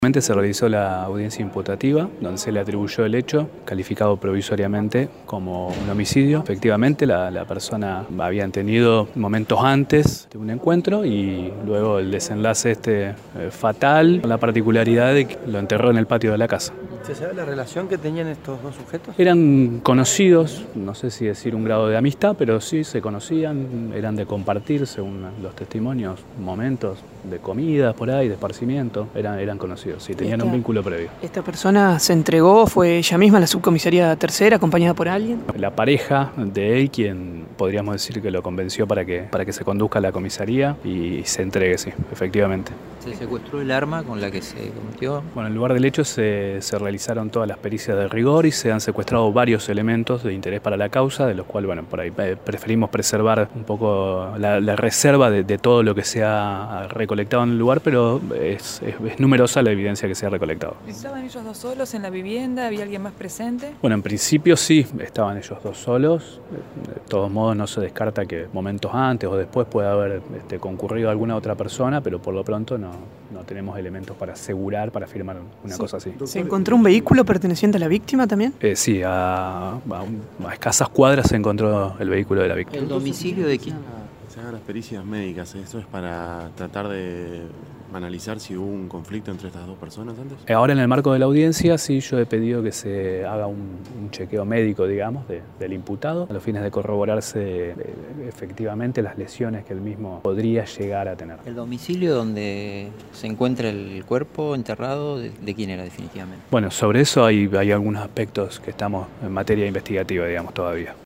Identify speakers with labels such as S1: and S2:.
S1: Se realizó la audiencia imputativa, donde se le atribuyó el hecho, calificado provisoriamente como un homicidio. Efectivamente, la persona había tenido momentos antes de un encuentro y luego el desenlace fatal, con la particularidad de que lo enterró en el patio de la casa.
S2: ¿Se sabe la relación que tenían estos dos sujetos?
S1: Eran conocidos, no sé si decir un grado de amistad, pero sí se conocían, eran de compartir, según los testimonios, momentos de comida por ahí, de esparcimiento, eran conocidos, sí, tenían un vínculo previo.
S3: ¿Esta persona se entregó, fue ella misma a la subcomisaría tercera, acompañada por alguien?
S1: La pareja de él, quien podríamos decir que lo convenció para que se conduzca a la comisaría y se entregue, sí, efectivamente.
S4: ¿Se secuestró el arma con la que se cometió?
S1: Bueno, en el lugar del hecho se realizaron todas las pericias de rigor y se han secuestrado varios elementos de interés para la causa, de los cuales, bueno, por ahí preferimos preservar un poco la reserva de todo lo que se ha recolectado en el lugar, pero es numerosa la evidencia que se ha recolectado.
S5: ¿Estaban ellos dos solos en la vivienda? ¿Había alguien más presente?
S1: Bueno, en principio sí, estaban ellos dos solos. De todos modos no se descarta que momentos antes o después pueda haber concurrido alguna otra persona, pero por lo pronto no tenemos elementos para asegurar, para afirmar una cosa así.
S3: ¿Se encontró un vehículo perteneciente a la víctima también?
S1: Sí, a escasas cuadras se encontró el vehículo de la víctima.
S4: ¿El domicilio de quién?
S6: Se hagan las pericias médicas, ¿esto es para tratar de analizar si hubo un conflicto entre estas dos personas antes?
S1: Ahora en el marco de la audiencia sí, yo he pedido que se haga un chequeo médico, digamos, del imputado, a los fines de corroborarse efectivamente las lesiones que él mismo podría llegar a tener.
S4: ¿El domicilio donde se encuentra el cuerpo enterrado, de quién era definitivamente?
S1: Bueno, sobre eso hay algunos aspectos que estamos en materia investigativa, digamos, todavía.